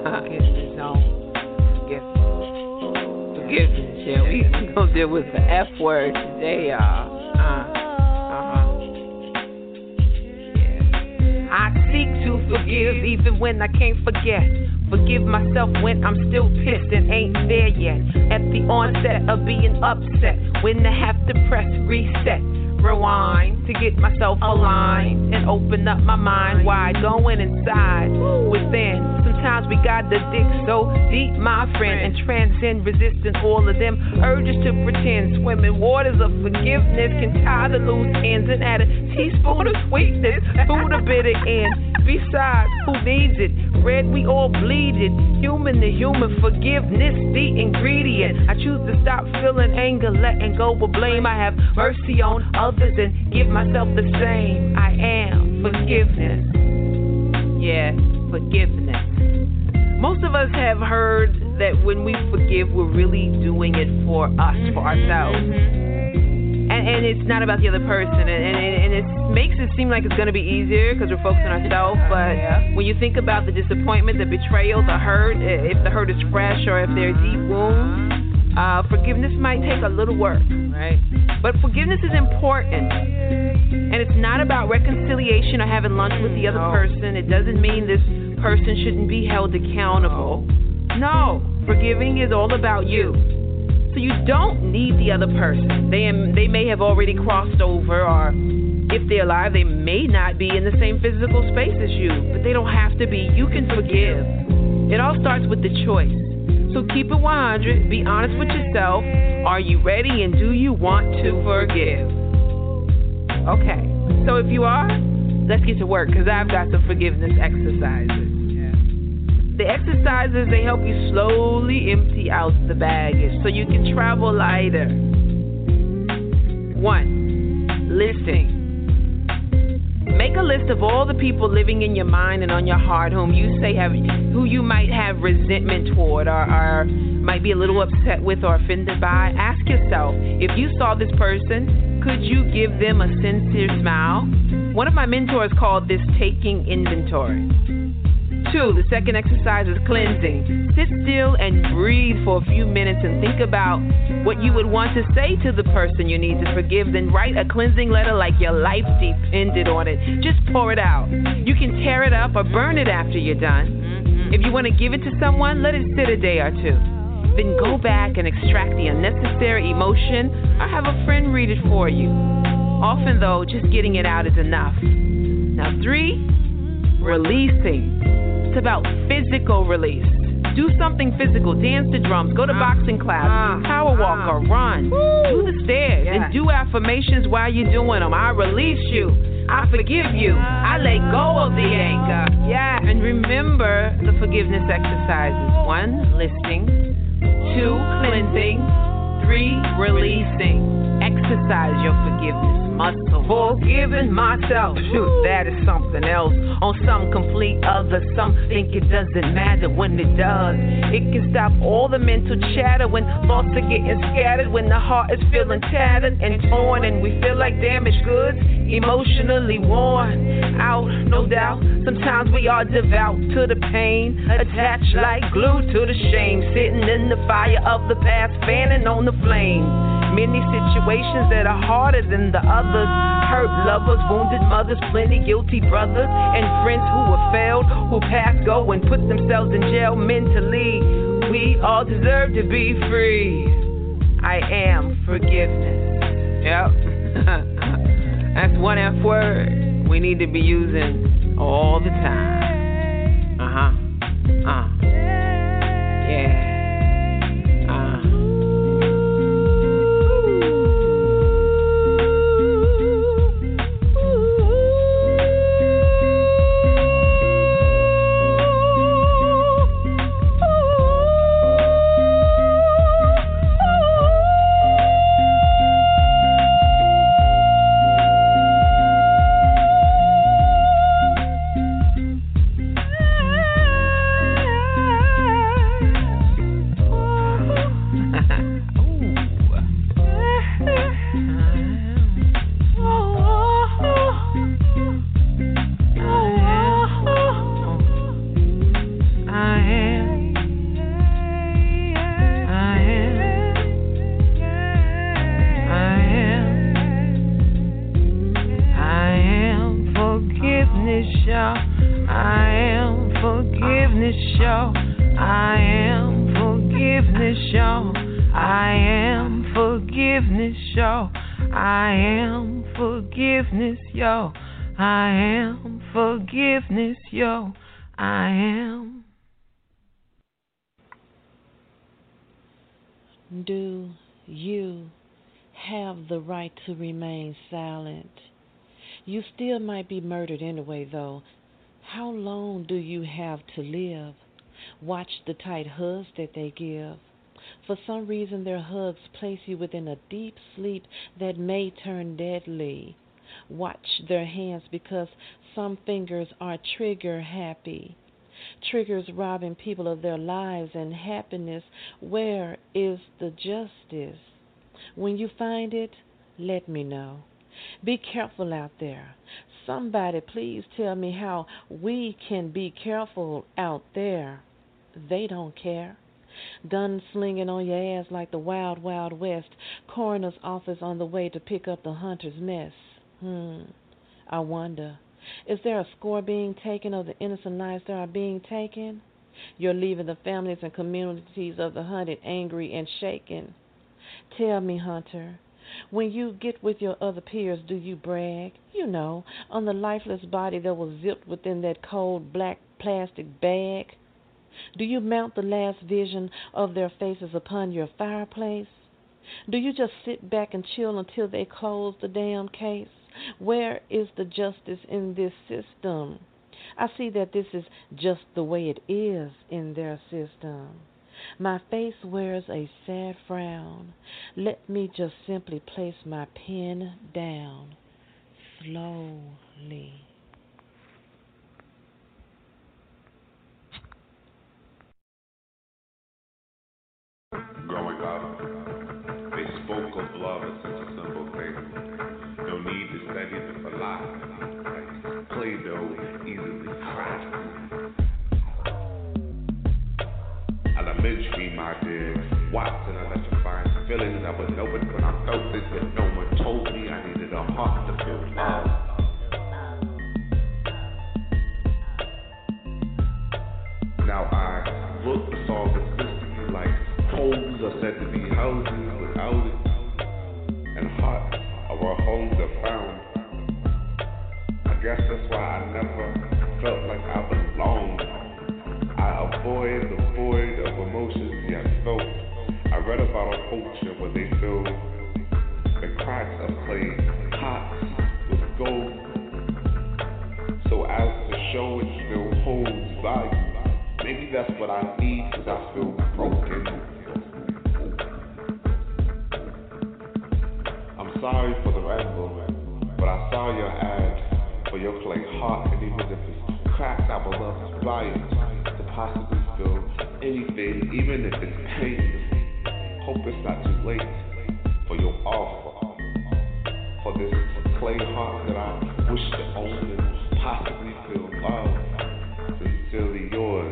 Forgiveness zone. Forgiveness. Yeah, we gonna deal with the F word today, y'all. Yeah. I seek to forgive even when I can't forget. Forgive myself when I'm still pissed and ain't there yet. At the onset of being upset, when I have to press reset. Rewind to get myself aligned and open up my mind wide, going inside within. Sometimes we gotta dig so deep, my friend, and transcend resistance. All of them urges to pretend, swimming waters of forgiveness can tie the loose ends and add a teaspoon of sweetness through the bitter end. Besides, who needs it? Red, we all bleed it. Human to human, forgiveness the ingredient. I choose to stop feeling anger, letting go of blame. I have mercy on others and give myself the same. I am forgiveness. Yeah, forgiveness. Most of us have heard that when we forgive, we're really doing it for us, for ourselves. And it's not about the other person. And it makes it seem like it's going to be easier because we're focusing on ourselves. But when you think about the disappointment, the betrayal, the hurt, if the hurt is fresh or if there are deep wounds, forgiveness might take a little work, right? But forgiveness is important. And it's not about reconciliation or having lunch with the other person. It doesn't mean this person shouldn't be held accountable. No, forgiving is all about you. So you don't need the other person. They may have already crossed over, or if they're alive, they may not be in the same physical space as you, but they don't have to be. You can forgive. It all starts with the choice. So keep it 100. Be honest with yourself. Are you ready, and do you want to forgive? Okay. So if you are, let's get to work, because I've got some forgiveness exercises. The exercises, they help you slowly empty out the baggage so you can travel lighter. 1. Listing. Make a list of all the people living in your mind and on your heart who you might have resentment toward or might be a little upset with or offended by. Ask yourself, if you saw this person, could you give them a sincere smile? One of my mentors called this taking inventory. 2, the second exercise is cleansing. Sit still and breathe for a few minutes and think about what you would want to say to the person you need to forgive. Then write a cleansing letter like your life depended on it. Just pour it out. You can tear it up or burn it after you're done. If you want to give it to someone, let it sit a day or 2. Then go back and extract the unnecessary emotion or have a friend read it for you. Often, though, just getting it out is enough. Now, 3, releasing. It's about physical release. Do something physical. Dance the drums. Go to boxing class. Power walk or run. Do the stairs. And do affirmations while you're doing them. I release you. I forgive you. I let go of the anger. Yeah. And remember the forgiveness exercises. 1, listing. 2, cleansing. 3, releasing. Exercise your forgiveness muscle. Forgiving myself. Shoot, that is something else. On some complete other. Some think it doesn't matter when it does. It can stop all the mental chatter when thoughts are getting scattered. When the heart is feeling tattered and torn and we feel like damaged goods, emotionally worn out, no doubt. Sometimes we are devout to the pain, attached like glue to the shame, sitting in the fire of the past, fanning on the flame. Many situations that are harder than the others. Hurt lovers, wounded mothers, plenty guilty brothers, and friends who have failed, who passed go and put themselves in jail mentally. We all deserve to be free. I am forgiveness. Yep. That's one F word we need to be using all the time. Yeah. forgiveness show. I am forgiveness show. I am forgiveness show. I am forgiveness, yo. I am forgiveness, yo. I am. Do you have the right to remain silent? You still might be murdered anyway, though. How long do you have to live? Watch the tight hugs that they give. For some reason, their hugs place you within a deep sleep that may turn deadly. Watch their hands because some fingers are trigger happy. Triggers robbing people of their lives and happiness. Where is the justice? When you find it, let me know. Be careful out there. Somebody please tell me how we can be careful out there. They don't care. Guns slinging on your ass like the wild, wild west. Coroner's office on the way to pick up the hunter's mess. I wonder, is there a score being taken of the innocent lives that are being taken? You're leaving the families and communities of the hunted angry and shaken. Tell me, Hunter, when you get with your other peers, do you brag, on the lifeless body that was zipped within that cold black plastic bag? Do you mount the last vision of their faces upon your fireplace? Do you just sit back and chill until they close the damn case? Where is the justice in this system? I see that this is just the way it is in their system. My face wears a sad frown. Let me just simply place my pen down slowly. Growing up, they spoke of love as such a simple thing. No need to study the philosophy, like Play-Doh easily cracked. Elementary, my dear, Watson, electrifying feeling that I would know it when I felt it, but no one told me I needed a heart to feel love. Now I look for all consistently like homes are said to be houses without it, and hearts are where homes are found. I guess that's why I never felt like I belonged. I avoid the void of emotions yet felt. I read about a culture where they fill the cracks of clay pots with gold, so as to show it still holds value. Maybe that's what I need because I feel broken. I'm sorry for the ramble, but I saw your ad for your clay heart, and even if it's cracked, I would love to buy it to possibly feel anything, even if it's pain. Hope it's not too late for your offer, for this clay heart that I wish to own and possibly feel love. Sincerely yours.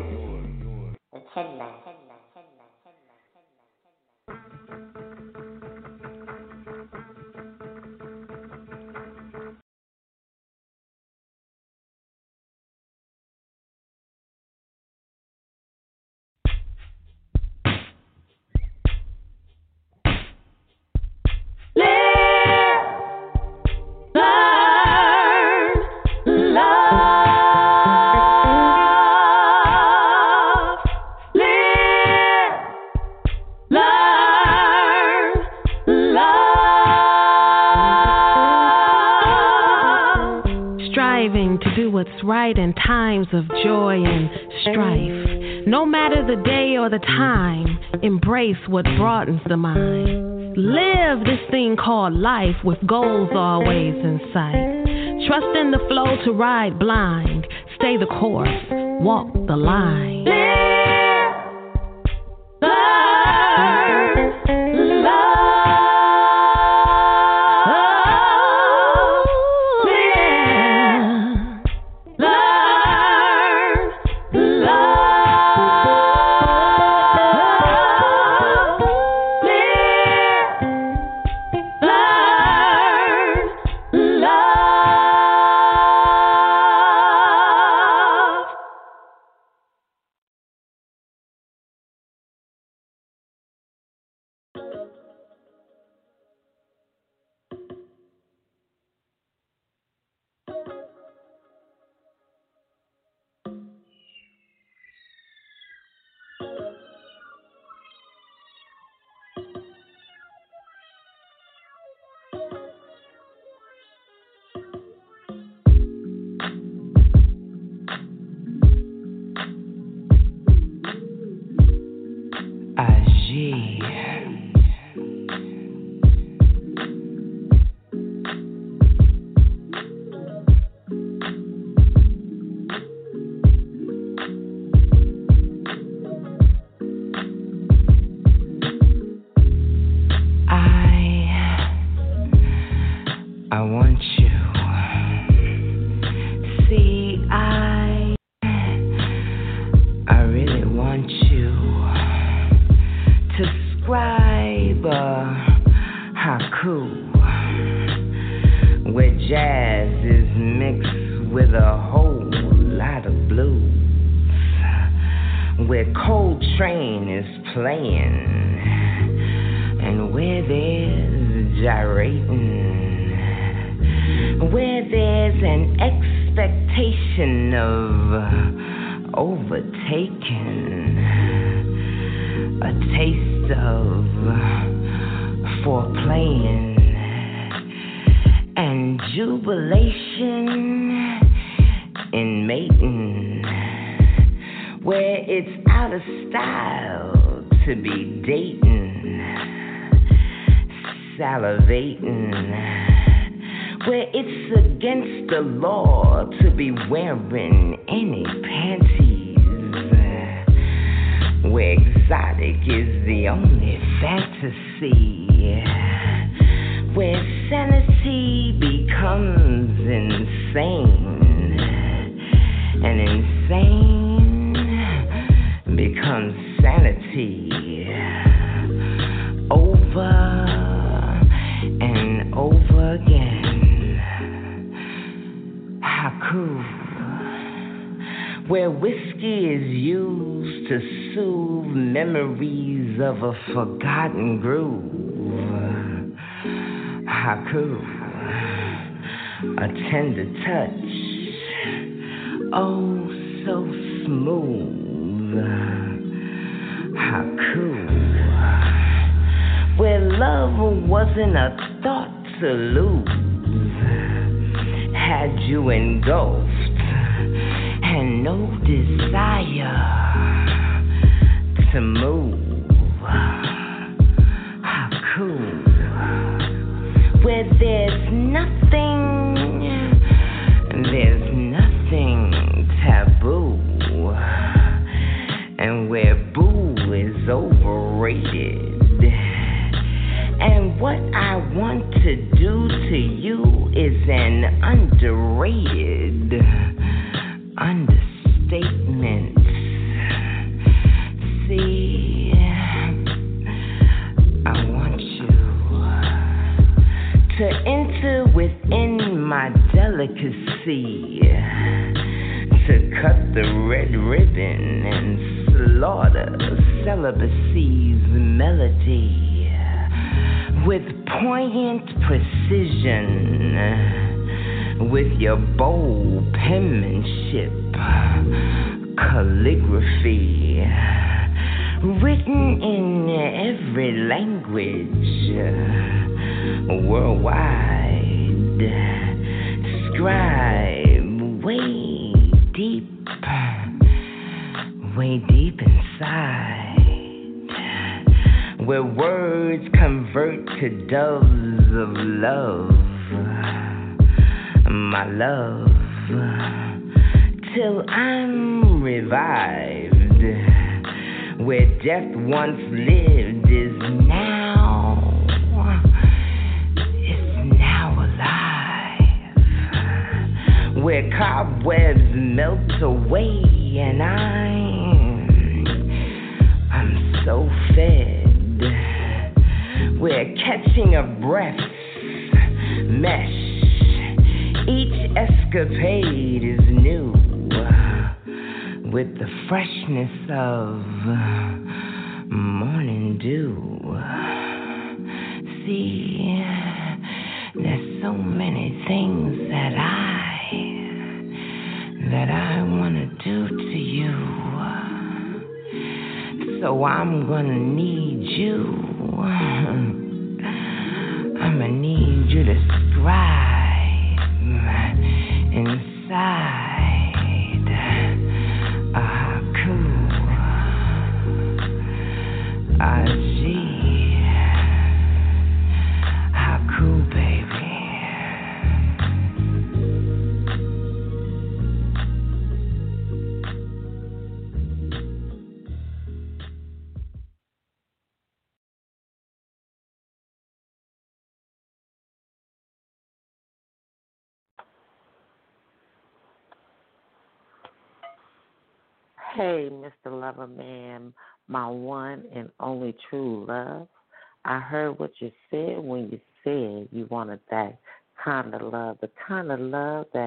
What's right in times of joy and strife. No matter the day or the time, embrace what broadens the mind. Live this thing called life with goals always in sight. Trust in the flow to ride blind. Stay the course, walk the line. with a whole lot of blues. Where Coltrane is playing and where there's gyrating, where there's an expectation of overtaking, a taste of foreplaying and jubilation in mating, where it's out of style to be dating, salivating, where it's against the law to be wearing any panties, where exotic is the only fantasy, where sanity becomes insane, and insane becomes sanity, over and over again. Haku, where whiskey is used to soothe memories of a forgotten groove. Haku, a tender touch, oh so smooth. Haku, where love wasn't a thought to lose, had you engulfed and no desire to move. Haku, where there's nothing taboo, and where boo is overrated. And what I want to do to you is an underrated understatement. See, I want you to enter within my delicacy, to cut the red ribbon and slaughter celibacy's melody with poignant precision, with your bold penmanship, calligraphy, written in every language worldwide. Scribe way deep inside, where words convert to doves of love, my love, till I'm revived, where death once lived is now alive, where cobwebs melt away and I'm so fed, where catching a breath's mesh, each escapade is new, with the freshness of morning dew. See, there's so many things that I wanna do to you. So I'm gonna need you. I'ma need you to scribe inside a haku, haku, baby. Hey, Mr. Loverman, my one and only true love. I heard what you said when you said you wanted that kind of love, the kind of love that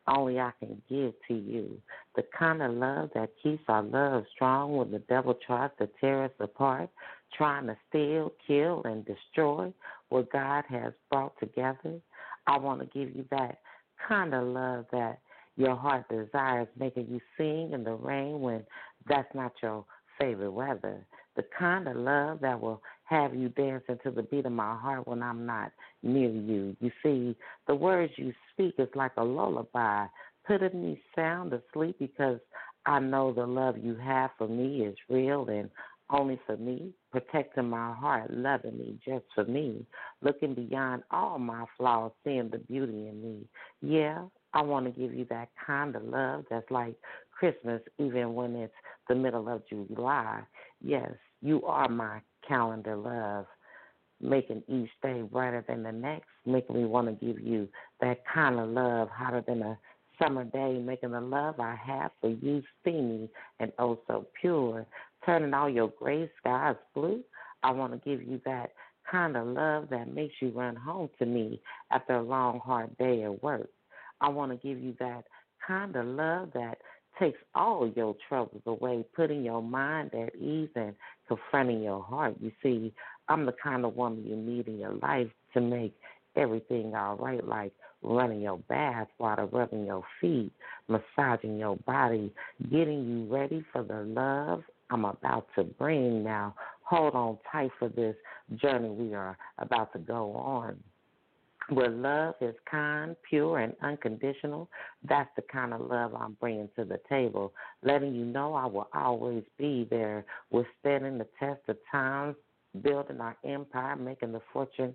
only I can give to you. The kind of love that keeps our love strong when the devil tries to tear us apart, trying to steal, kill, and destroy what God has brought together. I want to give you that kind of love that your heart desires, making you sing in the rain when that's not your favorite weather. The kind of love that will have you dancing to the beat of my heart when I'm not near you. You see, the words you speak is like a lullaby, putting me sound asleep because I know the love you have for me is real and only for me, protecting my heart, loving me just for me, looking beyond all my flaws, seeing the beauty in me. Yeah, I want to give you that kind of love that's like Christmas, even when it's the middle of July. Yes, you are my calendar love, making each day brighter than the next, making me want to give you that kind of love hotter than a summer day, making the love I have for you steamy and oh so pure, turning all your gray skies blue. I want to give you that kind of love that makes you run home to me after a long, hard day at work. I want to give you that kind of love that takes all your troubles away, putting your mind at ease and confronting your heart. You see, I'm the kind of woman you need in your life to make everything all right, like running your bath, water, rubbing your feet, massaging your body, getting you ready for the love I'm about to bring. Now, hold on tight for this journey we are about to go on. Where love is kind, pure, and unconditional, that's the kind of love I'm bringing to the table, letting you know I will always be there, withstanding the test of time, building our empire, making a fortune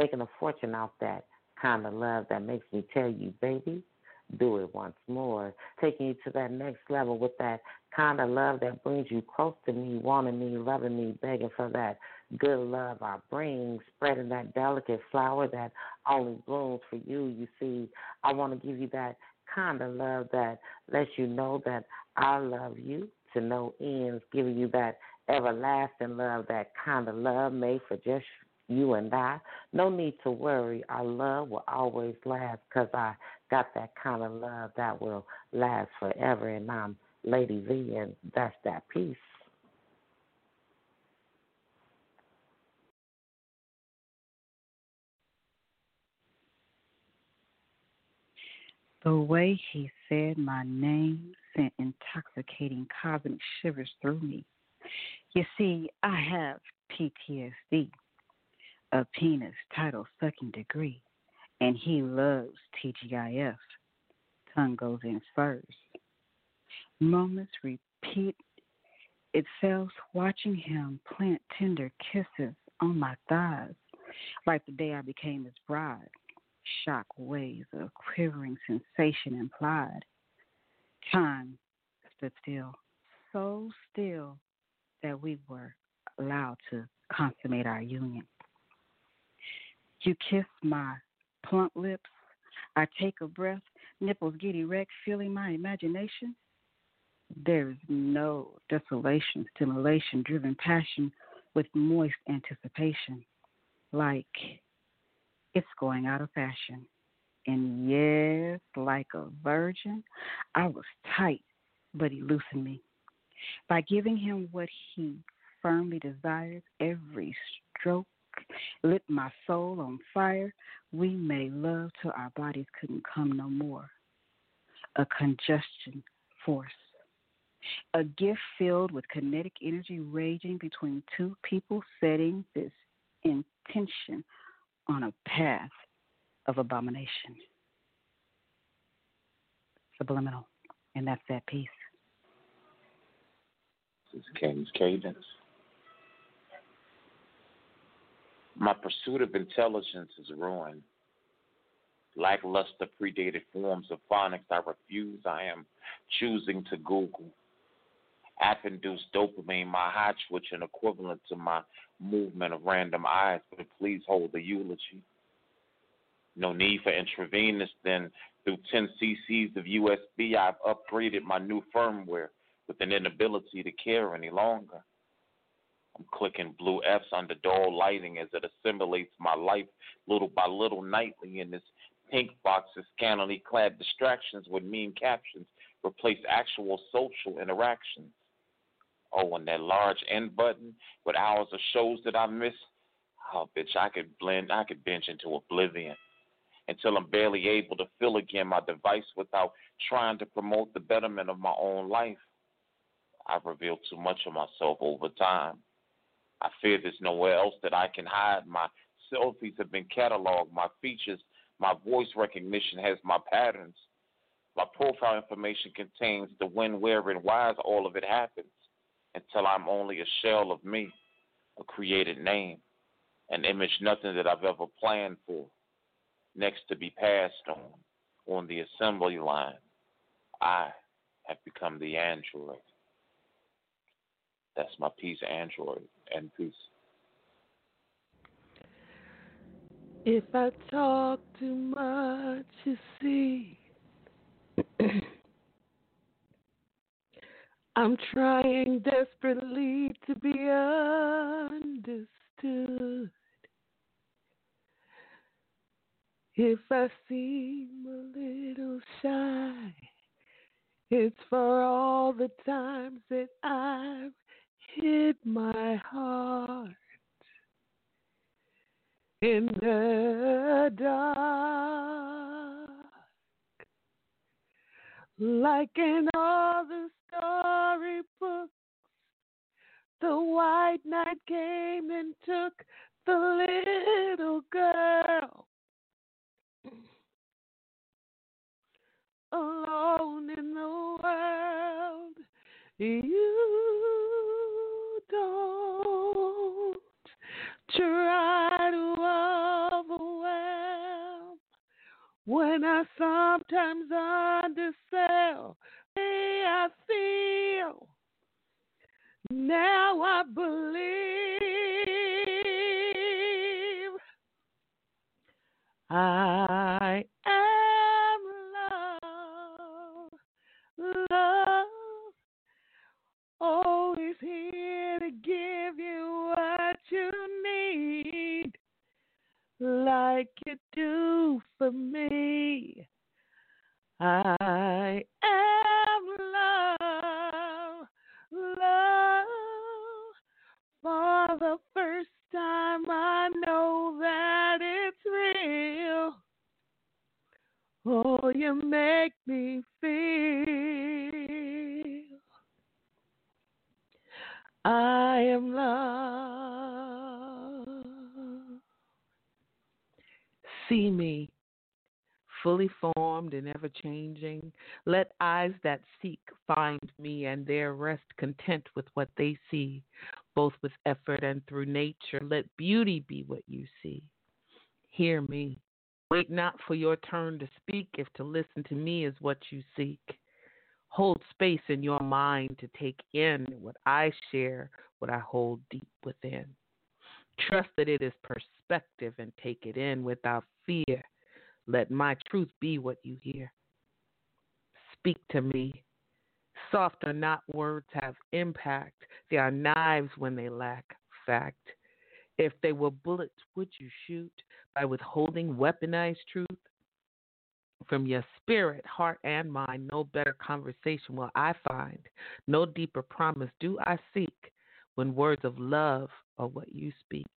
off that kind of love that makes me tell you, baby, do it once more, taking you to that next level with that kind of love that brings you close to me, wanting me, loving me, begging for that good love I bring, spreading that delicate flower that only blooms for you. You see, I want to give you that kind of love that lets you know that I love you to no ends, giving you that everlasting love, that kind of love made for just you and I. No need to worry. Our love will always last because I got that kind of love that will last forever, and I'm Lady V, and that's that peace. The way he said my name sent intoxicating cosmic shivers through me. You see, I have PTSD, a penis title sucking degree, and he loves TGIF. Tongue goes in first. Moments repeat itself, watching him plant tender kisses on my thighs, like the day I became his bride. Shock waves of quivering sensation implied. Time stood still, so still that we were allowed to consummate our union. You kiss my plump lips. I take a breath, nipples get erect, feeling my imagination. There is no desolation, stimulation, driven passion with moist anticipation, like it's going out of fashion. And yes, like a virgin, I was tight, but he loosened me. By giving him what he firmly desires, every stroke lit my soul on fire. We made love till our bodies couldn't come no more. A congestion force. A gift filled with kinetic energy raging between two people, setting this intention on a path of abomination. Subliminal. And that's that piece. This is King's Cadence. My pursuit of intelligence is ruined. Lackluster predated forms of phonics I refuse. I am choosing to Google. App-induced dopamine, my hot switching equivalent to my movement of random eyes, but please hold the eulogy. No need for intravenous, then through 10 cc's of USB, I've upgraded my new firmware with an inability to care any longer. I'm clicking blue F's under dull lighting as it assimilates my life little by little nightly in this Pink boxes, scantily clad distractions with meme captions replace actual social interactions. Oh, and that large end button with hours of shows that I miss. Oh, bitch, I could binge into oblivion until I'm barely able to fill again my device without trying to promote the betterment of my own life. I've revealed too much of myself over time. I fear there's nowhere else that I can hide. My selfies have been cataloged, my features, my voice recognition has my patterns. My profile information contains the when, where, and whys all of it happens until I'm only a shell of me, a created name, an image nothing that I've ever planned for, next to be passed on the assembly line. I have become the android. That's my piece, Android, and peace. If I talk too much, you see, I'm trying desperately to be understood. If I seem a little shy, it's for all the times that I've hid my heart in the dark. Like in all the storybooks, the white knight came and took the little girl. Alone in the world, you don't try to overwhelm when I sometimes undersell. Hey, I feel now I believe I am love, love, always here to give you what you need, like you do for me. I am love, love, for the first time I know that it's real. Oh, you make me feel I am love. See me, fully formed and ever changing. Let eyes that seek find me and there rest content with what they see, both with effort and through nature. Let beauty be what you see. Hear me. Wait not for your turn to speak if to listen to me is what you seek. Hold space in your mind to take in what I share, what I hold deep within. Trust that it is perspective and take it in without fear. Let my truth be what you hear. Speak to me. Soft or not words have impact. They are knives when they lack fact. If they were bullets, would you shoot by withholding weaponized truth? From your spirit, heart, and mind, no better conversation will I find. No deeper promise do I seek when words of love are what you speak.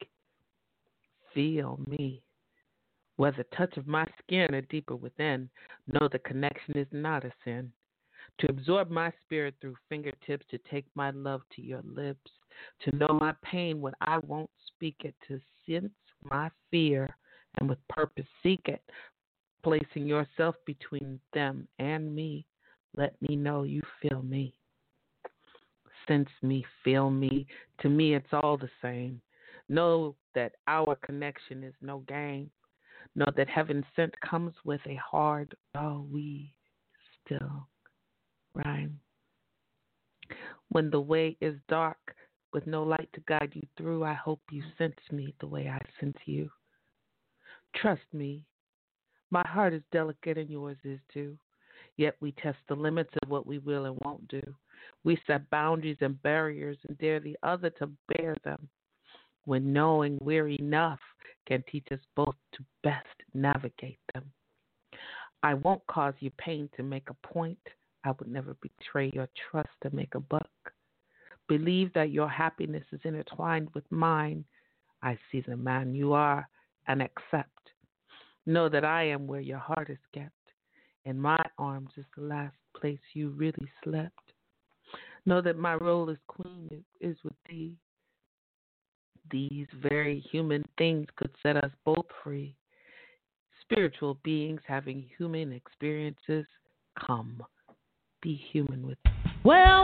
Feel me. Whether touch of my skin or deeper within, know the connection is not a sin. To absorb my spirit through fingertips, to take my love to your lips, to know my pain when I won't speak it, to sense my fear and with purpose seek it, placing yourself between them and me. Let me know you feel me. Sense me, feel me. To me, it's all the same. Know that our connection is no game. Know that heaven sent comes with a hard, oh, we still rhyme. When the way is dark with no light to guide you through, I hope you sense me the way I sense you. Trust me, my heart is delicate and yours is too. Yet we test the limits of what we will and won't do. We set boundaries and barriers and dare the other to bear them. When knowing we're enough can teach us both to best navigate them. I won't cause you pain to make a point. I would never betray your trust to make a buck. Believe that your happiness is intertwined with mine. I see the man you are and accept. Know that I am where your heart is kept. In my arms is the last place you really slept. Know that my role as queen is with thee. These very human things could set us both free. Spiritual beings having human experiences. Come, be human with me. Well.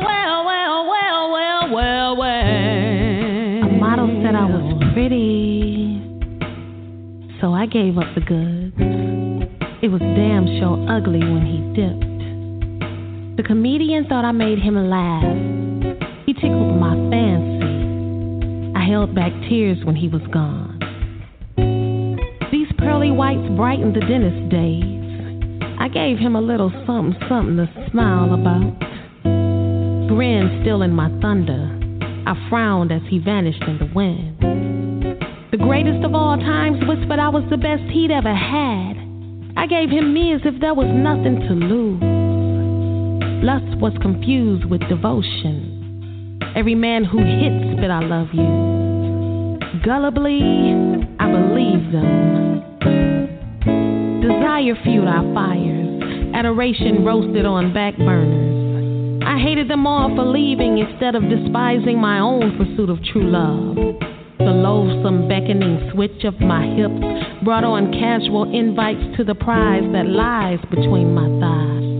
A model said I was pretty, so I gave up the goods. It was damn sure ugly when he dipped. The comedian thought I made him laugh. He tickled my fancy. I held back tears when he was gone. These pearly whites brightened the dentist days. I gave him a little something to smile about. Grin still in my thunder. I frowned as he vanished in the wind. The greatest of all times whispered I was the best he'd ever had. I gave him me as if there was nothing to lose. Lust was confused with devotion. Every man who hit spit I love you. Gullibly, I believed them. Desire fueled our fires. Adoration roasted on back burners. I hated them all for leaving instead of despising my own pursuit of true love. The loathsome beckoning switch of my hips brought on casual invites to the prize that lies between my thighs.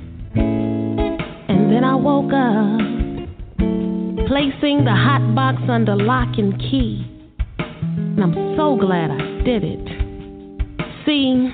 And then I woke up, placing the hot box under lock and key. And I'm so glad I did it. See,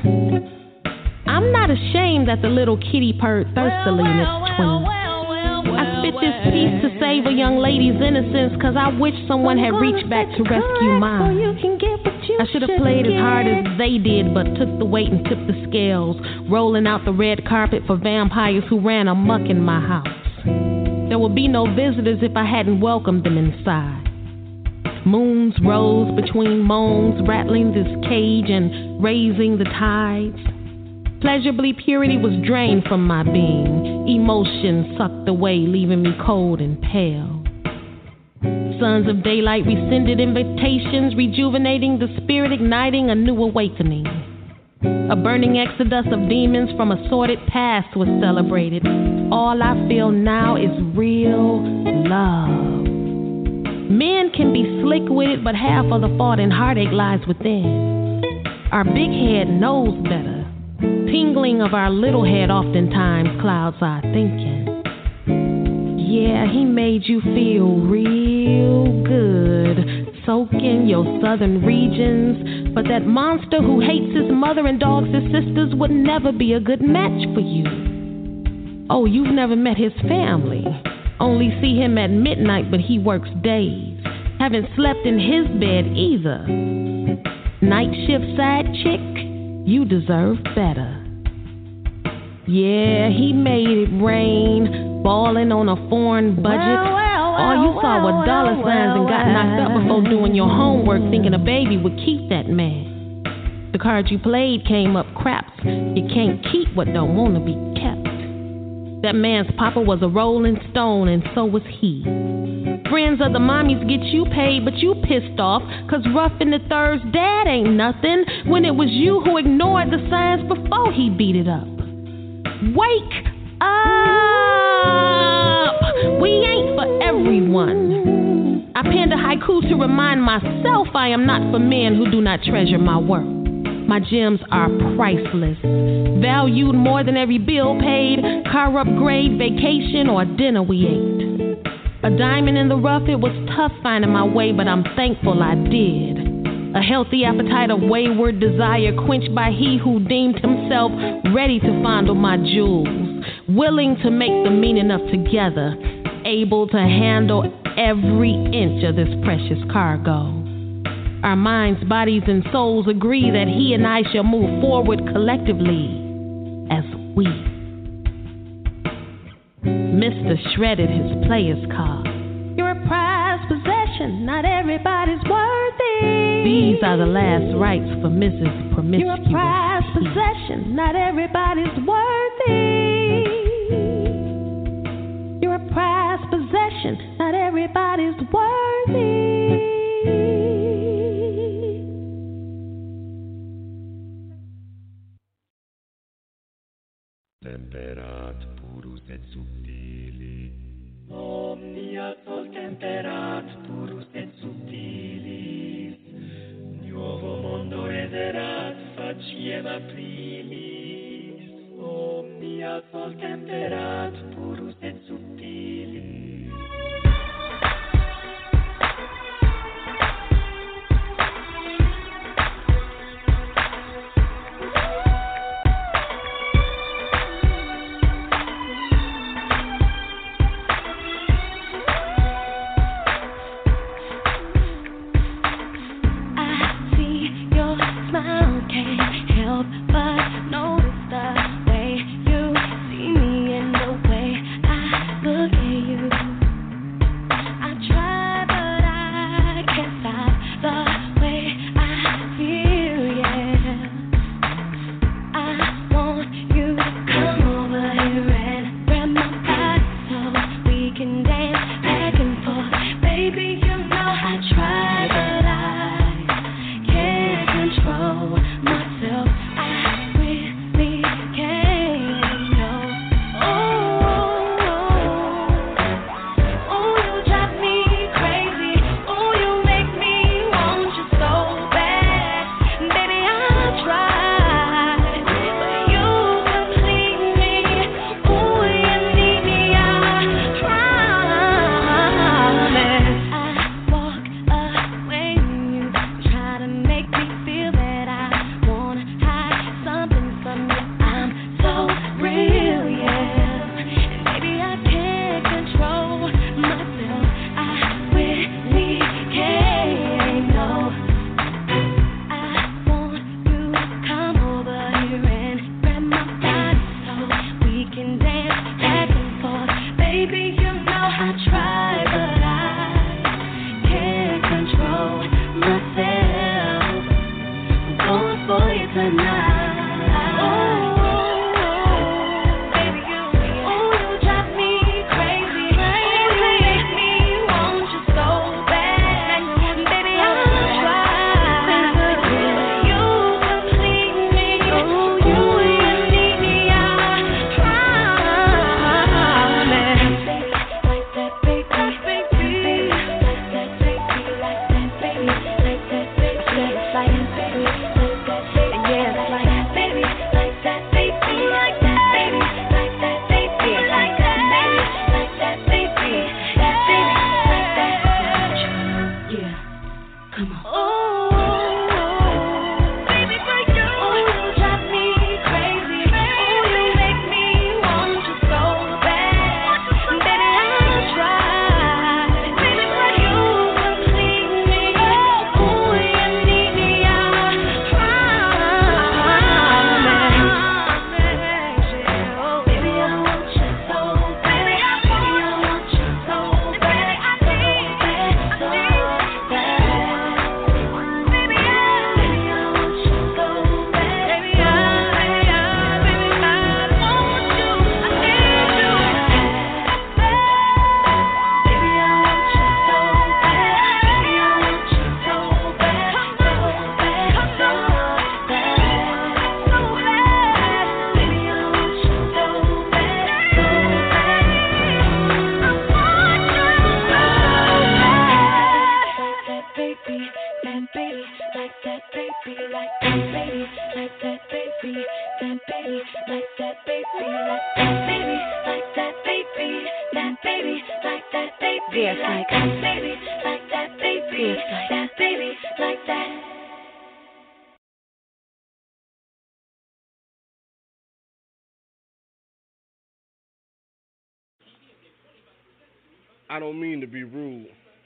I'm not ashamed that the little kitty purred thirstily in its twin. I spit this piece to save a young lady's innocence, cause I wish someone had reached back to rescue mine. I should have played as hard as they did, but took the weight and tipped the scales, rolling out the red carpet for vampires who ran amok in my house. There would be no visitors if I hadn't welcomed them inside. Moons rose between moans, rattling this cage and raising the tides. Pleasurably, purity was drained from my being. Emotion sucked away, leaving me cold and pale. Sons of daylight rescinded invitations, rejuvenating the spirit, igniting a new awakening. A burning exodus of demons from a sordid past was celebrated. All I feel now is real love. Men can be slick with it, but half of the fault and heartache lies within. Our big head knows better. Tingling of our little head oftentimes clouds our thinking. Yeah, he made you feel real good, soaking your southern regions. But that monster who hates his mother and dogs his sisters would never be a good match for you. Oh, you've never met his family. Only see him at midnight, but he works days. Haven't slept in his bed either. Night shift side chick, you deserve better. Yeah, he made it rain, balling on a foreign budget. All you saw were dollar signs and got knocked up before doing your homework, thinking a baby would keep that man. The cards you played came up craps. You can't keep what don't want to be kept. That man's papa was a rolling stone, and so was he. Friends of the mommies get you paid, but you pissed off, cause Ruffin the Third's dad ain't nothing, when it was you who ignored the signs before he beat it up. Wake up! We ain't for everyone. I penned a haiku to remind myself I am not for men who do not treasure my work. My gems are priceless, valued more than every bill paid, car upgrade, vacation, or dinner we ate. A diamond in the rough, it was tough finding my way, but I'm thankful I did. A healthy appetite of wayward desire quenched by he who deemed himself ready to fondle my jewels, willing to make the meaning of together, able to handle every inch of this precious cargo. Our minds, bodies, and souls agree that he and I shall move forward collectively as we. Mr. shredded his player's card. You're a prized possession, not everybody's worthy. These are the last rites for Mrs. Promiscuous. You're a prized prized possession. Not everybody's worthy. You're a prized possession. Not everybody's worthy. Temperat purus et subtilis. Omnia sol temperat purus et subtilis. Nuovo mondo ederat faciem aprilis. Omnia sol temperat purus et subtilis. I don't mean to be rude.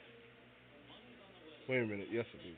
Wait a minute. Yes, it is.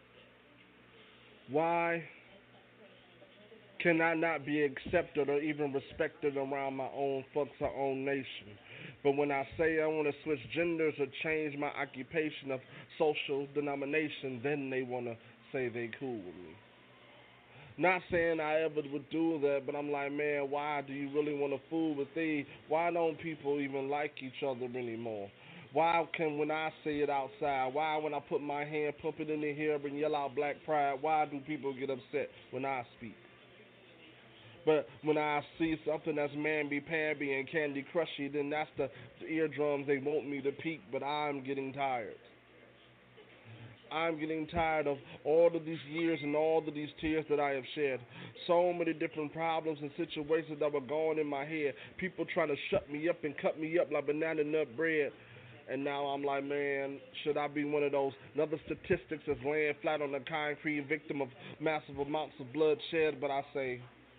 Why can I not be accepted or even respected around my own folks or own nation? But when I say I want to switch genders or change my occupation of social denomination, then they want to say they cool with me. Not saying I ever would do that, but I'm like, man, why do you really want to fool with these? Why don't people even like each other anymore? Why can when I say it outside? Why when I put my hand, pump it in the air and yell out black pride, why do people get upset when I speak? But when I see something that's mamby-pamby and candy crushy, then that's the eardrums they want me to peak, but I'm getting tired. I'm getting tired of all of these years and all of these tears that I have shed. So many different problems and situations that were going in my head. People trying to shut me up and cut me up like banana nut bread. And now I'm like, man, should I be one of those another statistics that's laying flat on the concrete, victim of massive amounts of blood shed? But I say,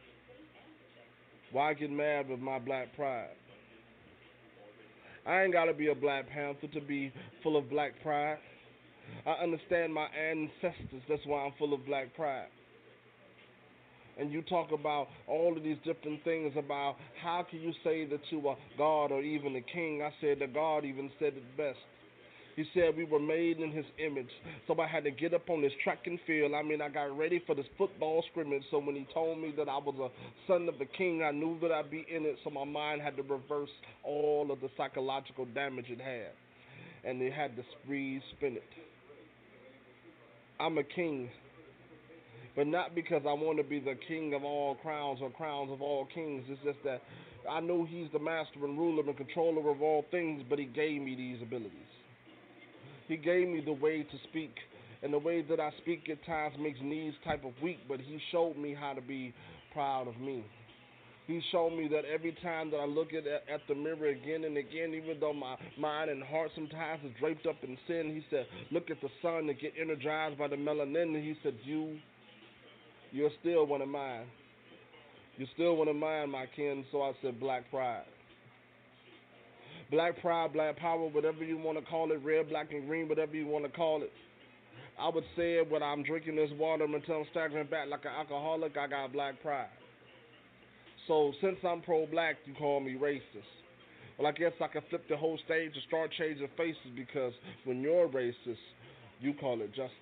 why get mad with my black pride? I ain't got to be a Black Panther to be full of black pride. I understand my ancestors, that's why I'm full of black pride. And you talk about all of these different things about how can you say that you are God or even a king. I said that God even said it best. He said we were made in his image. So I had to get up on this track and field. I mean, I got ready for this football scrimmage. So when he told me that I was a son of a king, I knew that I'd be in it. So my mind had to reverse all of the psychological damage it had. And it had to spin it. I'm a king. But not because I want to be the king of all crowns or crowns of all kings. It's just that I know he's the master and ruler and controller of all things, but he gave me these abilities. He gave me the way to speak, and the way that I speak at times makes knees type of weak, but he showed me how to be proud of me. He showed me that every time that I look at the mirror again and again, even though my mind and heart sometimes is draped up in sin, he said, look at the sun and get energized by the melanin, and he said, you're still one of mine. You're still one of mine, my kin, so I said black pride. Black pride, black power, whatever you want to call it, red, black, and green, whatever you want to call it. I would say it when I'm drinking this water until I'm staggering back like an alcoholic, I got black pride. So since I'm pro-black, you call me racist. Well, I guess I can flip the whole stage and start changing faces because when you're racist, you call it justice.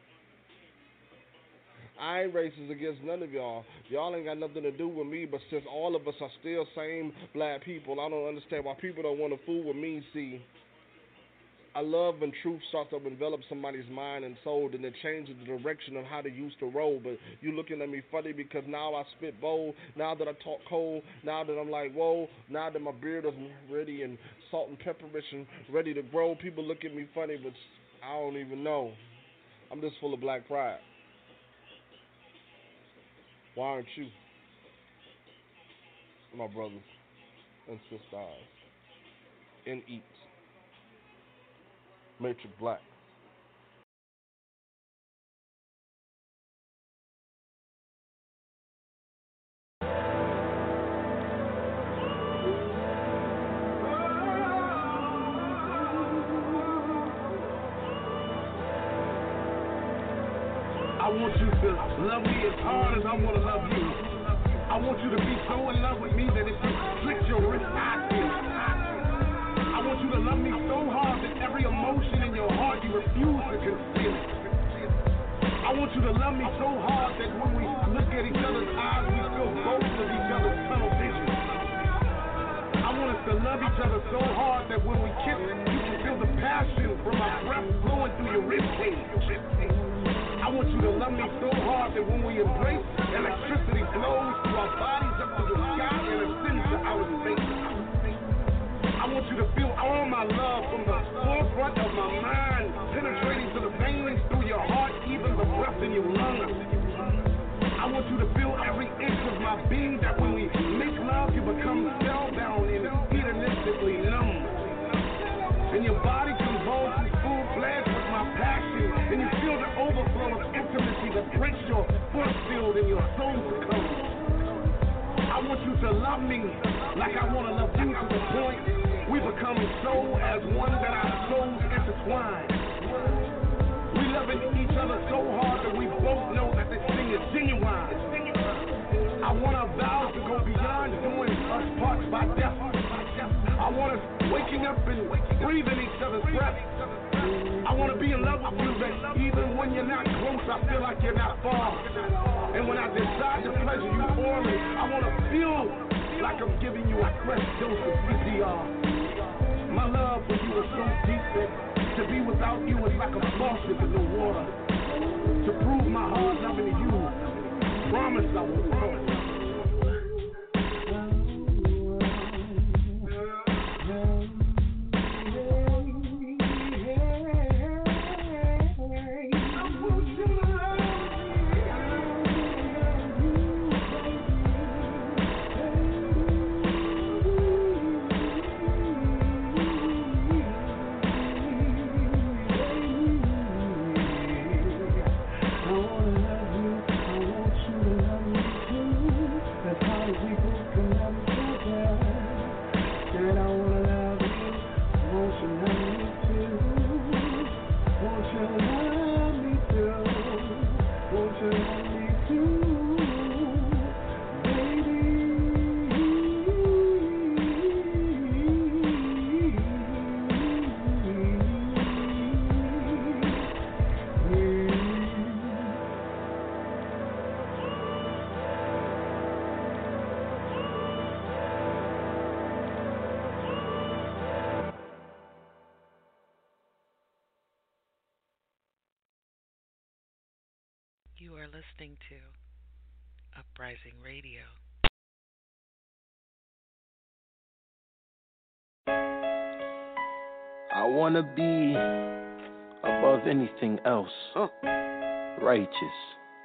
I ain't racist against none of y'all. Y'all ain't got nothing to do with me, but since all of us are still same black people, I don't understand why people don't want to fool with me. See, I love when truth starts to envelop somebody's mind and soul, and it changes the direction of how they used to roll. But you looking at me funny because now I spit bold, now that I talk cold, now that I'm like, whoa, now that my beard is ready and salt and pepperish and ready to grow, people look at me funny, but I don't even know. I'm just full of black pride. Why aren't you, my brothers and sisters, in EAT, Matrix Black? I want you to love me as hard as I want to love you. I want you to be so in love with me that if you flick your wrist, I feel it. I want you to love me so hard that every emotion in your heart you refuse to conceal it. I want you to love me so hard that when we look at each other's eyes, we feel both of each other's tunnel vision. I want us to love each other so hard that when we kiss, you can feel the passion from my breath flowing through your ribcage. I want you to love me so hard that when we embrace, electricity flows through our bodies up to the sky and ascends to outer space. I want you to feel all my love from the forefront of my mind, penetrating to the veins through your heart, even the breath in your lungs. I want you to feel every inch of my being, that when we make love, you become spellbound and hedonistically numb. And your body convulses full-fledged with my passion, and you feel the overflow of intimacy that breaks your force field and your soul succumbs. I want you to love me like I want to love you, to the point we become so as one that our souls intertwine. We loving each other so hard that we both know that this thing is genuine. I want our vows to go beyond doing us parts by death. I want us waking up and breathing each other's breath. I want to be in love with you, that even when you're not close, I feel like you're not far. And when I decide to pleasure you for me, I want to feel like I'm giving you a fresh dose of CPR. My love for you is so deep that to be without you is like a faucet with no water. To prove my heart loving to you, promise I won't promise. You are listening to Uprising Radio. I want to be above anything else, righteous,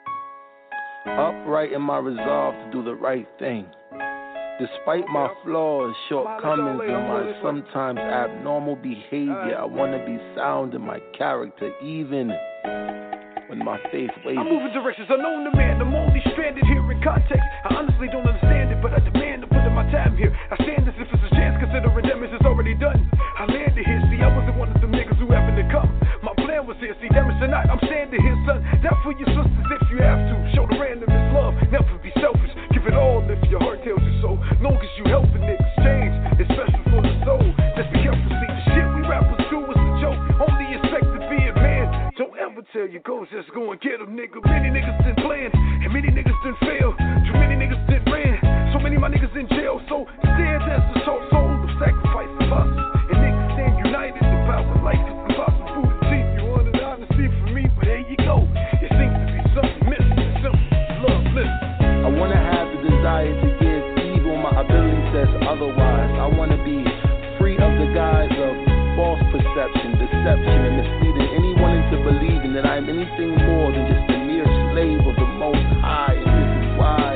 upright in my resolve to do the right thing. Despite my flaws, shortcomings, and my sometimes abnormal behavior, I want to be sound in my character, even when my faith wavers. I'm moving directions unknown to man. I'm only stranded here in context. I honestly don't understand it, but I demand to put in my time here. I stand as if it's a chance, considering damage is already done. I landed here, see, I wasn't one of them niggas who happened to come. My plan was here, see, damage or not, I'm standing here, son. Die for your sisters if you have to. Show the randomest love, never be selfish. Give it all if your heart tells you so. Long as you helping niggas change, it's special for the soul. Just be careful, see, the shit we rappers do is a joke. Only expect to be a man. Don't ever tell your goals, just go and get them, nigga. Many niggas didn't plan, and many niggas didn't fail. Too many niggas didn't ran, so many of my niggas in jail. So stand as the soul of sacrifice of us. And niggas stand united in power. Life is impossible food to teach. You wanted honesty from me, but there you go. It seems to be something missing. Simple, love, listen. I want to have the desire to give evil. My ability says otherwise. I want to be free of the guise of false perception, deception, and misleading anyone into believing that I'm anything more than just a mere slave of the Most High. And this is why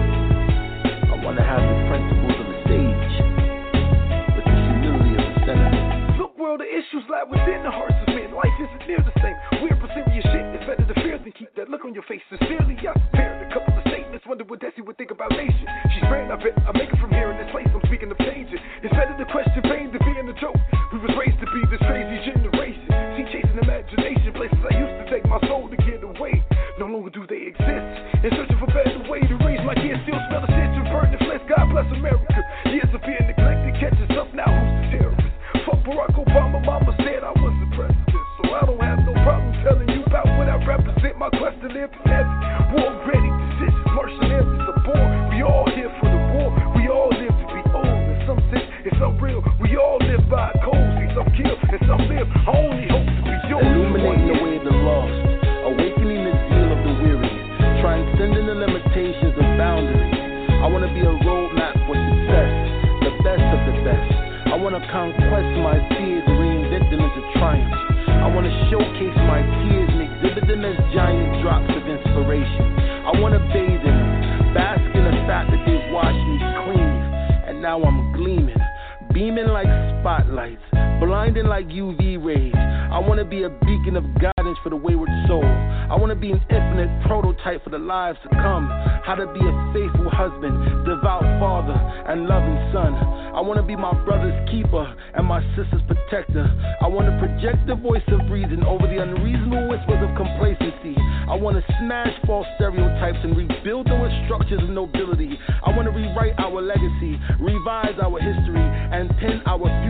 I want to have the principles of a sage with the humility of a senator. Look, world, the issues lie within the hearts of men. Life isn't near the same. We're pursuing your shit. It's better to fear than keep that look on your face. Sincerely, I prepared a couple of statements. Wonder what Desi would think about nation. She's praying, I bet I make it from here in this place. I'm speaking of changing. It's better to question pain than being a joke. We was raised to be this crazy generation. See, chasing imagination, places I used to take my soul to get away. No longer do they exist. And searching for better way to raise my kids. Still smell the shit and burn the flesh. God bless America. Years of being neglected catches up. Now who's the terrorist? Fuck Barack Obama. Mama said I was the president. So I don't have no problem telling you about what I represent. My quest to live is heavy. War ready decisions. Mercenaries are born. We all here for the war. We all live to be old. In some sense, it's unreal. We all live by codes. Some kill and some live. I only hope to be yours. Illuminating the way of the lost, awakening the zeal of the weary, transcending the limitations of boundaries. I want to be a roadmap for success, the best of the best. I want to conquest my fears and reinvent them into triumph. I want to showcase my tears and exhibit them as giant drops of inspiration. I want to bathe in them, bask in the fact that they've washed me clean, and now I'm gleaming, beaming like spotlights, blinding like UV rays. I want to be a beacon of guidance for the wayward soul. I want to be an infinite prototype for the lives to come. How to be a faithful husband, devout father, and loving son. I want to be my brother's keeper and my sister's protector. I want to project the voice of reason over the unreasonable whispers of complacency. I want to smash false stereotypes and rebuild those structures of nobility. I want to rewrite our legacy, revise our history, and pen our future with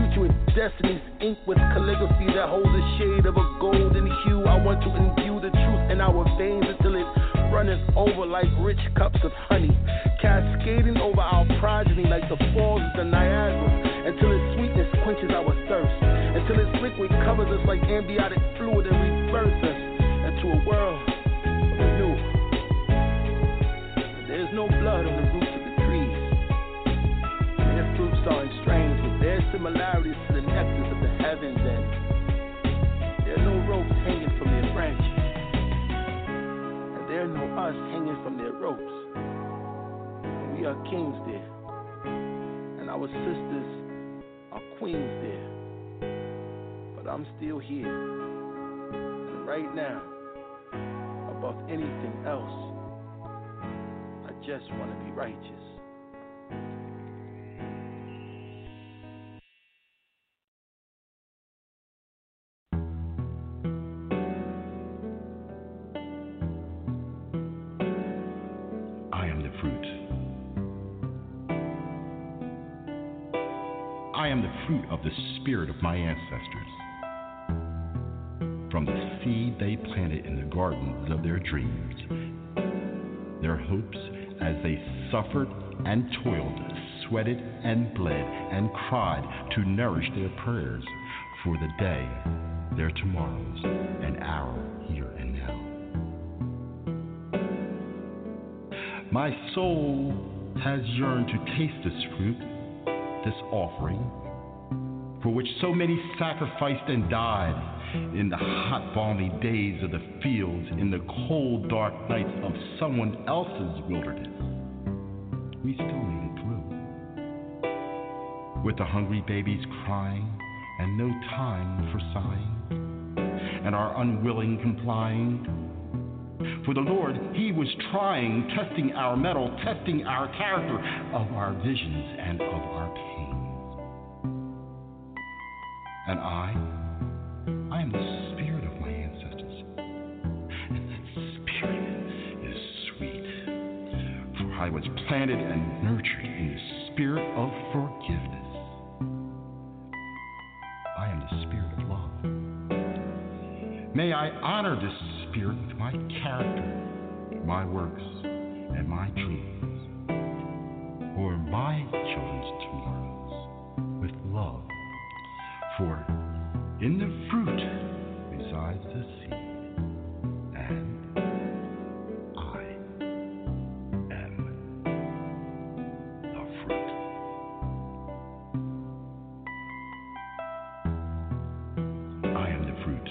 destinies inked with calligraphy that holds a shade of a golden hue. I want to imbue the truth in our veins until it runneth over like rich cups of honey, cascading over our progeny like the falls of the Niagara, until its sweetness quenches our thirst, until its liquid covers us like amniotic fluid and rebirths us into a world new. There's no blood on the roots of the trees. Their fruits are strange, but their similarities to the nectars of the heavens, and there are no ropes hanging from their branches. There are no us hanging from their ropes. We are kings there, and our sisters are queens there. But I'm still here, and right now, above anything else, I just want to be righteous. I am the fruit of the spirit of my ancestors. From the seed they planted in the gardens of their dreams, their hopes as they suffered and toiled, sweated and bled and cried to nourish their prayers for the day, their tomorrows, and our here and now. My soul has yearned to taste this fruit, this offering, for which so many sacrificed and died in the hot, balmy days of the fields, in the cold, dark nights of someone else's wilderness. We still need it through. With the hungry babies crying, and no time for sighing, and our unwilling complying. For the Lord, He was trying, testing our mettle, testing our character, of our visions and of our pains. And I am the spirit of my ancestors, and that spirit is sweet. For I was planted and nurtured in the spirit of forgiveness. I am the spirit of love. May I honor this spirit with my character, my works, and my dreams, for my children's tomorrows, with love. For in the fruit resides the seed, and I am the fruit. I am the fruit.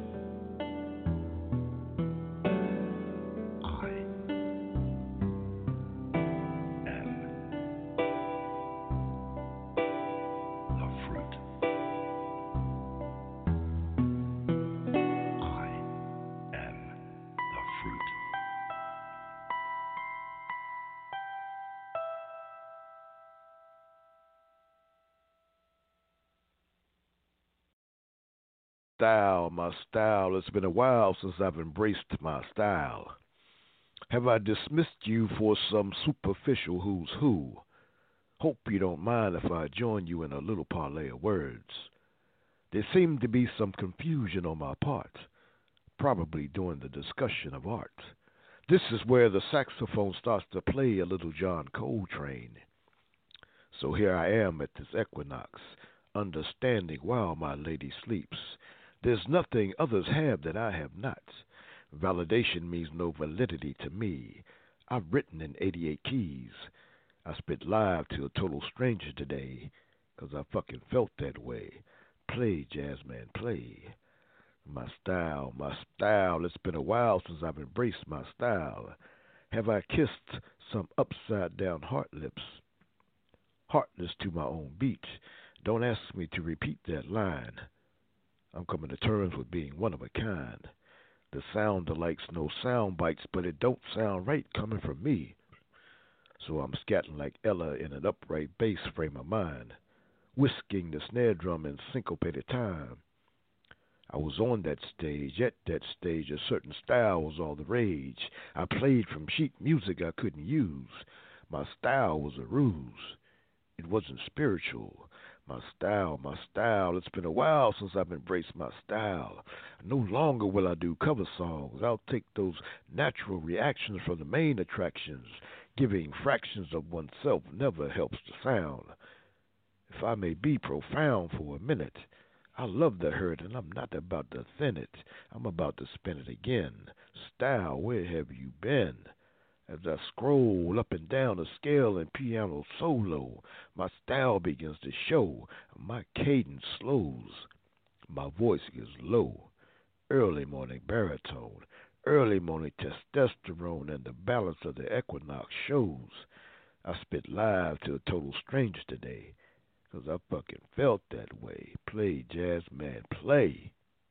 My style. It's been a while since I've embraced my style. Have I dismissed you for some superficial who's who? Hope you don't mind if I join you in a little parley of words. There seemed to be some confusion on my part, probably during the discussion of art. This is where the saxophone starts to play a little John Coltrane. So here I am at this equinox, understanding while my lady sleeps. There's nothing others have that I have not. Validation means no validity to me. I've written in 88 keys. I spit live to a total stranger today, 'cause I fucking felt that way. Play, jazz man, play. My style. It's been a while since I've embraced my style. Have I kissed some upside down heart lips? Heartless to my own beat. Don't ask me to repeat that line. I'm coming to terms with being one of a kind. The sound alikes no sound bites, but it don't sound right coming from me. So I'm scatting like Ella in an upright bass frame of mind, whisking the snare drum in syncopated time. I was on that stage, at that stage a certain style was all the rage. I played from sheet music I couldn't use. My style was a ruse. It wasn't spiritual. My style. It's been a while since I've embraced my style. No longer will I do cover songs. I'll take those natural reactions from the main attractions. Giving fractions of oneself never helps the sound. If I may be profound for a minute, I love the hurt and I'm not about to thin it. I'm about to spin it again. Style, where have you been? As I scroll up and down the scale in piano solo, my style begins to show. My cadence slows. My voice gets low. Early morning baritone. Early morning testosterone and the balance of the equinox shows. I spit live to a total stranger today, 'cause I fucking felt that way. Play, jazz man, play.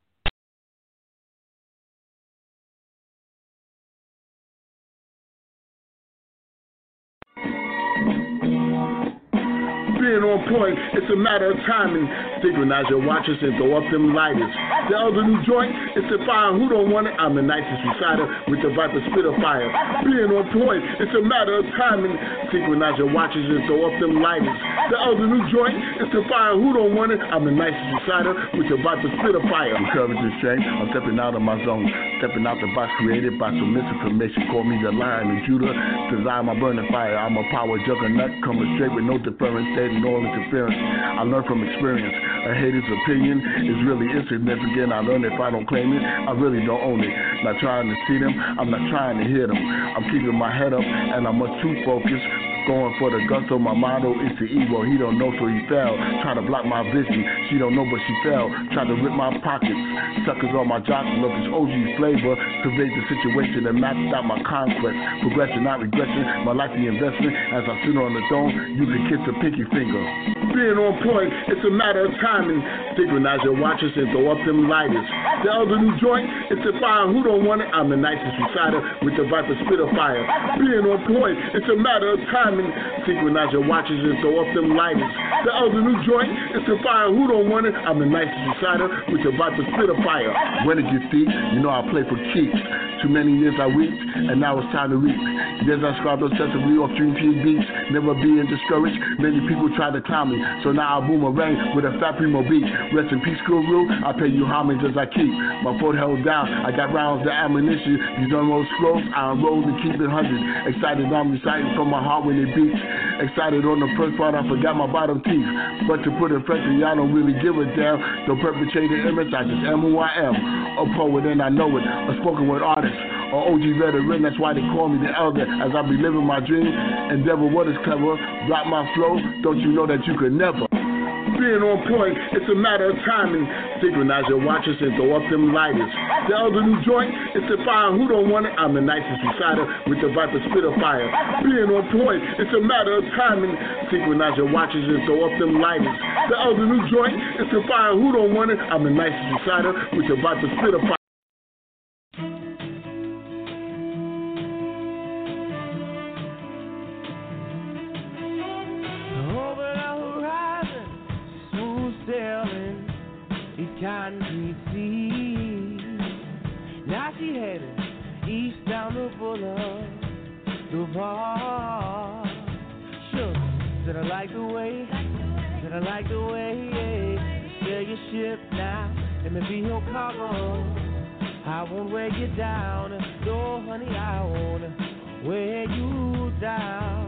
Being on point, it's a matter of timing. Synchronize your watches and throw up them lighters. The elder new joint, it's a fire. Who don't want it? I'm the nicest reciter with the Viper spitter fire. Being on point, it's a matter of timing. Synchronize your watches and throw up them lighters. The elder new joint, it's a fire. Who don't want it? I'm the nicest reciter with the Viper spitter fire. With courage and strength, I'm stepping out of my zone. Stepping out the box created by some misinformation. Call me the Lion of Judah. Design my burning fire. I'm a power juggernaut. Coming straight with no deference. No interference. I learn from experience. A hater's opinion is really insignificant. I learn if I don't claim it, I really don't own it. Not trying to see them, I'm not trying to hear them. I'm keeping my head up and I'm much too focused. Going for the gusto, my motto is to eat. Well, he don't know, so he fell. Try to block my vision, she don't know, but she fell. Try to rip my pockets. Suckers on my jock, love this OG flavor. Pervade the situation and maxed out my conquest. Progression, not regression. My life the investment. As I sit on the throne, you can kiss the pinky finger. Being on point, it's a matter of timing. Synchronize your watches and throw up them lighters. The elder new joint, it's a fire. Who don't want it? I'm the nicest reciter with the Viper spitter fire. Being on point, it's a matter of timing. Synchronize your watches and throw up them lighters. The elder new joint, it's a fire. Who don't want it? I'm the nicest reciter with the Viper spitter fire. When it gets deep, you know I play for keeps. Too many years I weep, and now it's time to reap. Years I scribed obsessively off Dream Team beats, never being discouraged. Many people try to clown me, so now I boomerang with a fat primo beat. Rest in peace, Guru. I pay you homage as I keep my foot held down. I got rounds of ammunition. These unrolled scrolls, I unroll and keep it 100. Excited, I'm reciting from my heart when it beats. Excited on the first part, I forgot my bottom teeth. But to put it frankly, I don't really give a damn. Don't perpetrate the image, I just am who I am. A poet and I know it, a spoken word artist. Or OG veteran, that's why they call me the elder. As I be living my dream, endeavor what is clever. Block my flow, don't you know that you could never. Being on point, it's a matter of timing. Synchronize your watches and throw up them lighters. The elder new joint, it's a fire. Who don't want it? I'm the nicest reciter with the Viper spitter fire. Being on point, it's a matter of timing. Synchronize your watches and throw up them lighters. The elder new joint, it's a fire. Who don't want it? I'm the nicest reciter with the Viper spitter fire. Concrete sea. Now she headed east down the boulevard. Sure, said I like the way, said I like the way. Sail your ship now, let me be your cargo. I won't wear you down, no honey, I won't wear you down.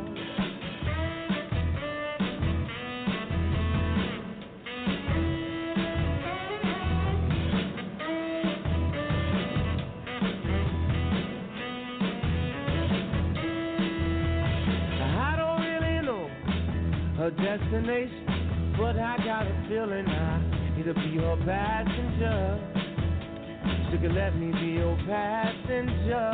Her destination, but I got a feeling I need to be your passenger. She could let me be your passenger.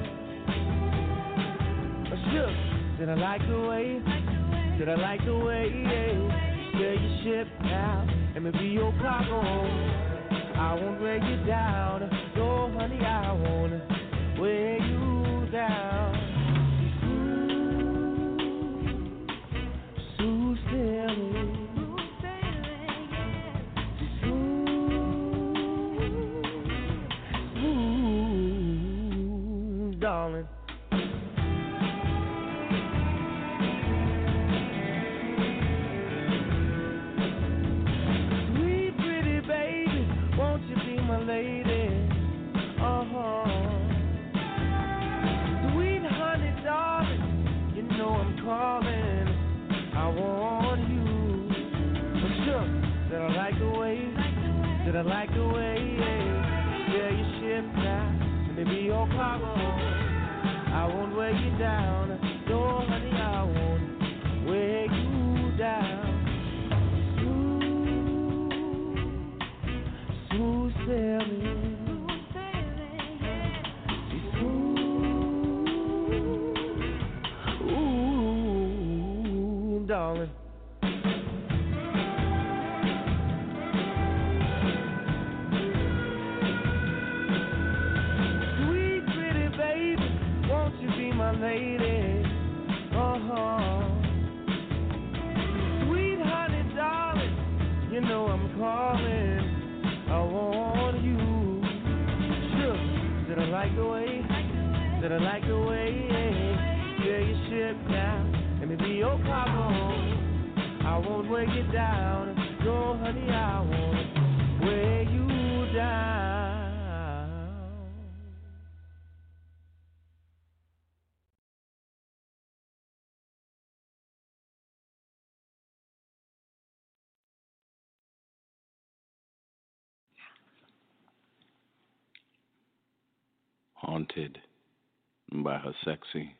Sure, did I like the way? Did I like the way? Sail your ship now, let me be your cargo. I won't wear you down, no honey, I won't wear you down. Darling. Said I like the way, said I like the way, yeah. Steer your ship now, let me be your cargo. I won't weigh you down, no honey, I won't weigh you down. Smooth sailing, ooh, darling. Sweet pretty baby, won't you be my lady? Sweet honey darling, you know I'm calling. I want you. Sure, said I like the way, said I like the way, yeah. Steer your ship now, let me be your cargo. I won't weigh you down, no honey, I won't weigh you down. Haunted by her sexy.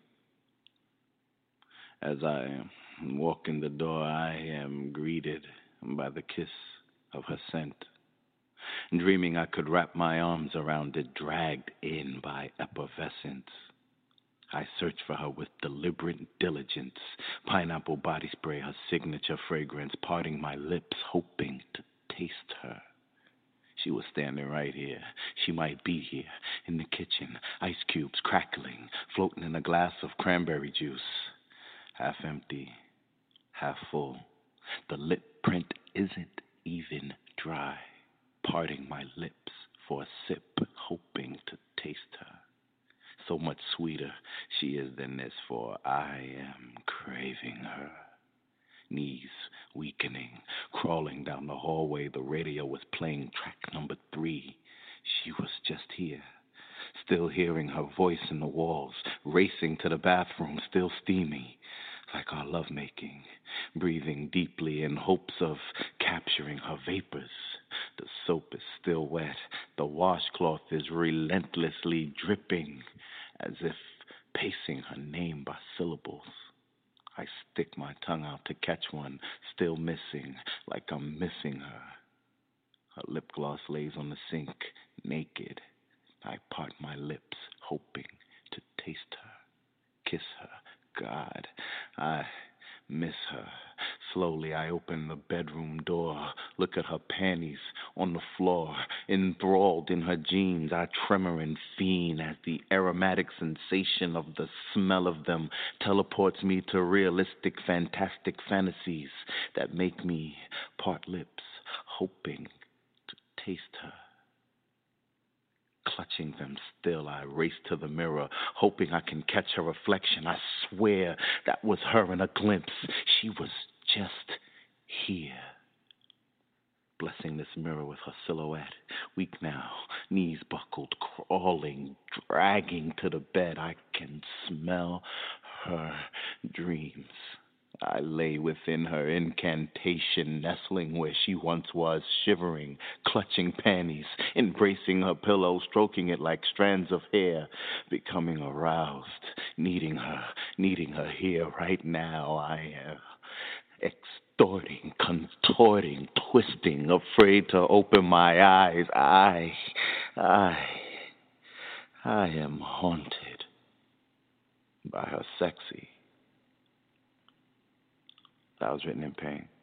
As I walk in the door, I am greeted by the kiss of her scent. Dreaming I could wrap my arms around it, dragged in by effervescence. I search for her with deliberate diligence. Pineapple body spray, her signature fragrance, parting my lips, hoping to taste her. She was standing right here. She might be here in the kitchen. Ice cubes crackling, floating in a glass of cranberry juice. Half empty, half full. The lip print isn't even dry. Parting my lips for a sip, hoping to taste her. So much sweeter she is than this, for I am craving her. Knees weakening, crawling down the hallway. The radio was playing track number 3. She was just here, still hearing her voice in the walls, racing to the bathroom, still steamy, like our lovemaking, breathing deeply in hopes of capturing her vapors. The soap is still wet, the washcloth is relentlessly dripping, as if pacing her name by syllables. I stick my tongue out to catch one, still missing, like I'm missing her. Her lip gloss lays on the sink, naked. I part my lips, hoping to taste her, kiss her. God, I miss her. Slowly I open the bedroom door, look at her panties on the floor, enthralled in her jeans. I tremor and fiend as the aromatic sensation of the smell of them teleports me to realistic, fantastic fantasies that make me part lips, hoping to taste her. Clutching them still, I race to the mirror, hoping I can catch her reflection. I swear that was her in a glimpse. She was just here. Blessing this mirror with her silhouette. Weak now, knees buckled, crawling, dragging to the bed. I can smell her dreams. I lay within her incantation, nestling where she once was, shivering, clutching panties, embracing her pillow, stroking it like strands of hair, becoming aroused, needing her here right now. I am extorting, contorting, twisting, afraid to open my eyes. I am haunted by her sexy. That was written in pain.